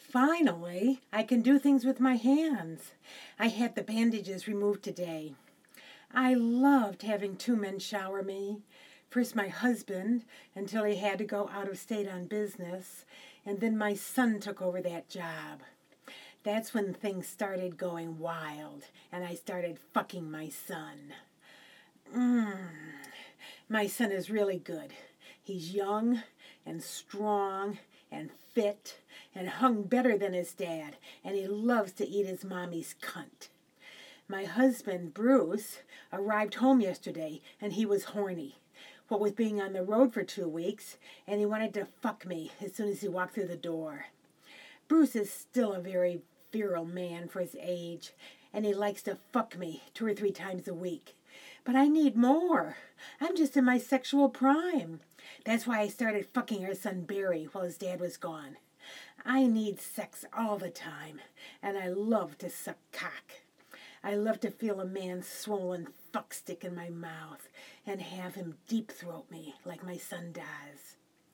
Finally, I can do things with my hands. I had the bandages removed today. I loved having two men shower me. First my husband, until he had to go out of state on business, and then my son took over that job. That's when things started going wild, and I started fucking my son. My son is really good. He's young and strong and fit and hung better than his dad, and he loves to eat his mommy's cunt. My husband, Bruce, arrived home yesterday, and he was horny. What with being on the road for 2 weeks, and he wanted to fuck me as soon as he walked through the door. Bruce is still a very virile man for his age, and he likes to fuck me 2 or 3 times a week. But I need more. I'm just in my sexual prime. That's why I started fucking our son Barry while his dad was gone. I need sex all the time, and I love to suck cock. I love to feel a man's swollen fuck stick in my mouth and have him deep throat me like my son does.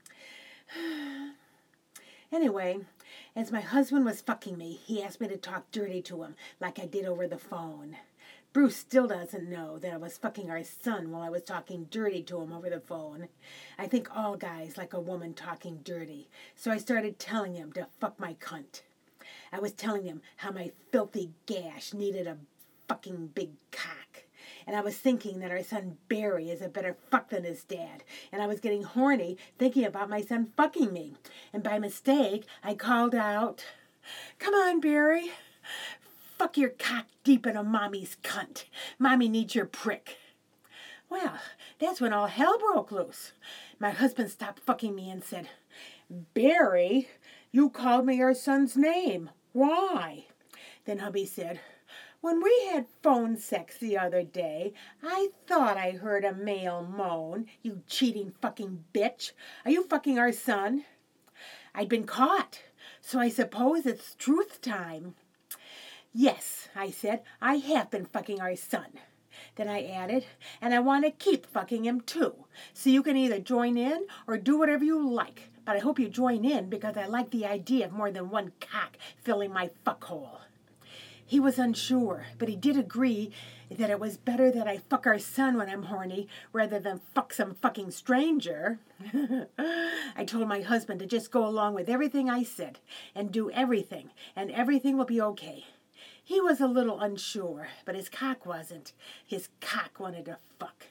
Anyway, as my husband was fucking me, he asked me to talk dirty to him like I did over the phone. Bruce still doesn't know that I was fucking our son while I was talking dirty to him over the phone. I think all guys like a woman talking dirty, so I started telling him to fuck my cunt. I was telling him how my filthy gash needed a fucking big cock. And I was thinking that our son Barry is a better fuck than his dad. And I was getting horny thinking about my son fucking me. And by mistake, I called out, "Come on, Barry. Fuck your cock deep in a mommy's cunt. Mommy needs your prick." Well, that's when all hell broke loose. My husband stopped fucking me and said, "Barry, you called me our son's name. Why?" Then hubby said, "When we had phone sex the other day, I thought I heard a male moan. You cheating fucking bitch. Are you fucking our son?" I'd been caught, so I suppose it's truth time. "Yes," I said, "I have been fucking our son." Then I added, "And I want to keep fucking him too. So you can either join in or do whatever you like. But I hope you join in because I like the idea of more than one cock filling my fuckhole." He was unsure, but he did agree that it was better that I fuck our son when I'm horny rather than fuck some fucking stranger. I told my husband to just go along with everything I said and do everything, and everything will be okay. He was a little unsure, but his cock wasn't. His cock wanted to fuck.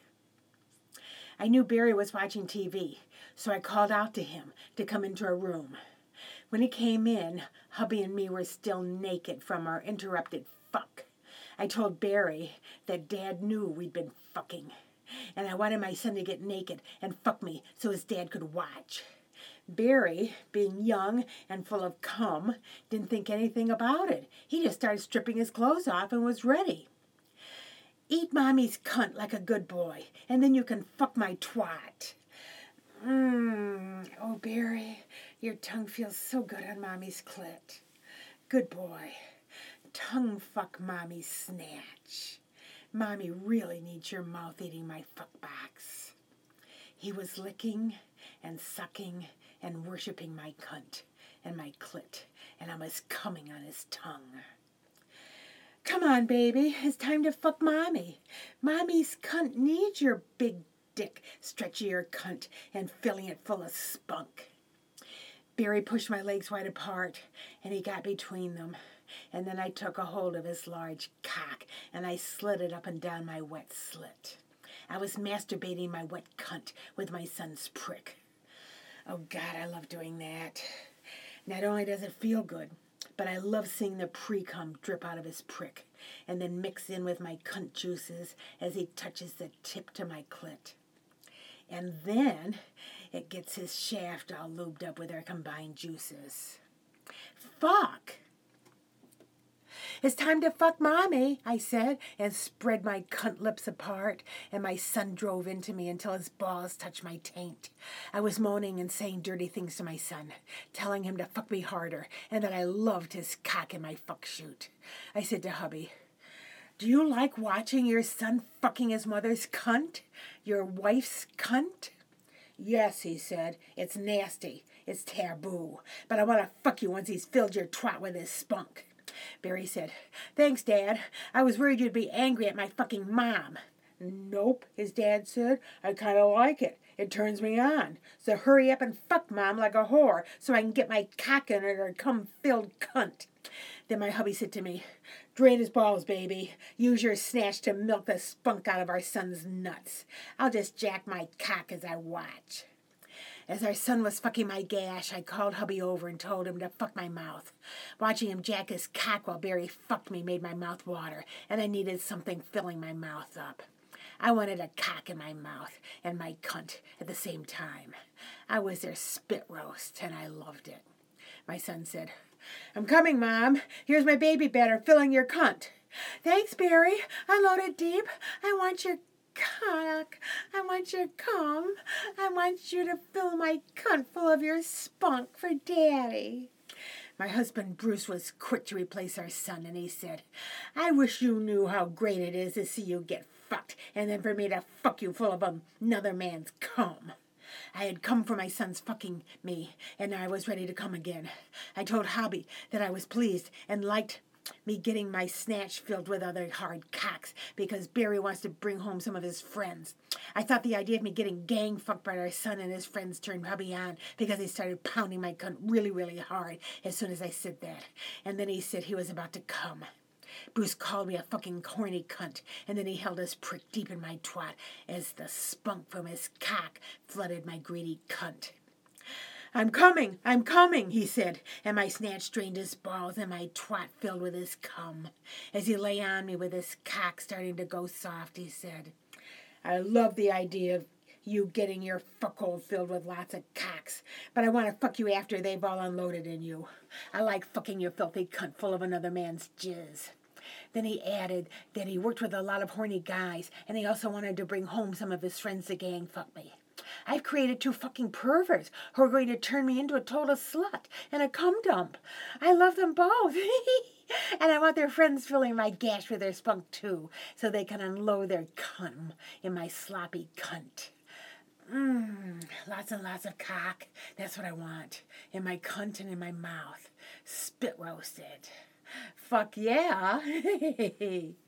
I knew Barry was watching TV, so I called out to him to come into our room. When he came in, hubby and me were still naked from our interrupted fuck. I told Barry that Dad knew we'd been fucking, and I wanted my son to get naked and fuck me so his dad could watch. Barry, being young and full of cum, didn't think anything about it. He just started stripping his clothes off and was ready. "Eat mommy's cunt like a good boy, and then you can fuck my twat." Oh, Barry, your tongue feels so good on mommy's clit. Good boy. Tongue fuck mommy's snatch. Mommy really needs your mouth eating my fuck box. He was licking and sucking and worshipping my cunt and my clit, and I was coming on his tongue. "Come on, baby, it's time to fuck mommy. Mommy's cunt needs your big dick, stretchier cunt, and filling it full of spunk." Barry pushed my legs wide apart, and he got between them. And then I took a hold of his large cock, and I slid it up and down my wet slit. I was masturbating my wet cunt with my son's prick. Oh, God, I love doing that. Not only does it feel good, but I love seeing the pre-cum drip out of his prick and then mix in with my cunt juices as he touches the tip to my clit. And then it gets his shaft all lubed up with our combined juices. Fuck! "It's time to fuck mommy," I said, and spread my cunt lips apart, and my son drove into me until his balls touched my taint. I was moaning and saying dirty things to my son, telling him to fuck me harder, and that I loved his cock in my fuck chute. I said to hubby, "Do you like watching your son fucking his mother's cunt? Your wife's cunt?" "Yes," he said, "it's nasty. It's taboo. But I want to fuck you once he's filled your twat with his spunk. Barry said, "Thanks, Dad. I was worried you'd be angry at my fucking mom." "Nope," his dad said. "I kind of like it. It turns me on. So hurry up and fuck Mom like a whore so I can get my cock in her cum-filled cunt." Then my hubby said to me, "Drain his balls, baby. Use your snatch to milk the spunk out of our son's nuts. I'll just jack my cock as I watch." As our son was fucking my gash, I called hubby over and told him to fuck my mouth. Watching him jack his cock while Barry fucked me made my mouth water, and I needed something filling my mouth up. I wanted a cock in my mouth and my cunt at the same time. I was their spit roast, and I loved it. My son said, "I'm coming, Mom. Here's my baby batter filling your cunt." "Thanks, Barry. I loaded deep. I want your cock. I want your cum. I want you to fill my cunt full of your spunk for Daddy." My husband, Bruce, was quick to replace our son, and he said, "I wish you knew how great it is to see you get fucked, and then for me to fuck you full of another man's cum." I had come for my son's fucking me, and I was ready to come again. I told hubby that I was pleased and liked me getting my snatch filled with other hard cocks because Barry wants to bring home some of his friends. I thought the idea of me getting gang fucked by our son and his friends turned hubby on because he started pounding my cunt really, really hard as soon as I said that. And then he said he was about to come. Bruce called me a fucking corny cunt, and then he held his prick deep in my twat as the spunk from his cock flooded my greedy cunt. I'm coming, he said, and my snatch drained his balls and my twat filled with his cum. As he lay on me with his cock starting to go soft, he said, "I love the idea of you getting your fuckhole filled with lots of cocks, but I want to fuck you after they've all unloaded in you. I like fucking your filthy cunt full of another man's jizz." Then he added that he worked with a lot of horny guys, and he also wanted to bring home some of his friends to gang fuck me. I've created 2 fucking perverts who are going to turn me into a total slut and a cum dump. I love them both. And I want their friends filling my gash with their spunk too, so they can unload their cum in my sloppy cunt. Lots and lots of cock. That's what I want. In my cunt and in my mouth. Spit roasted. Fuck yeah.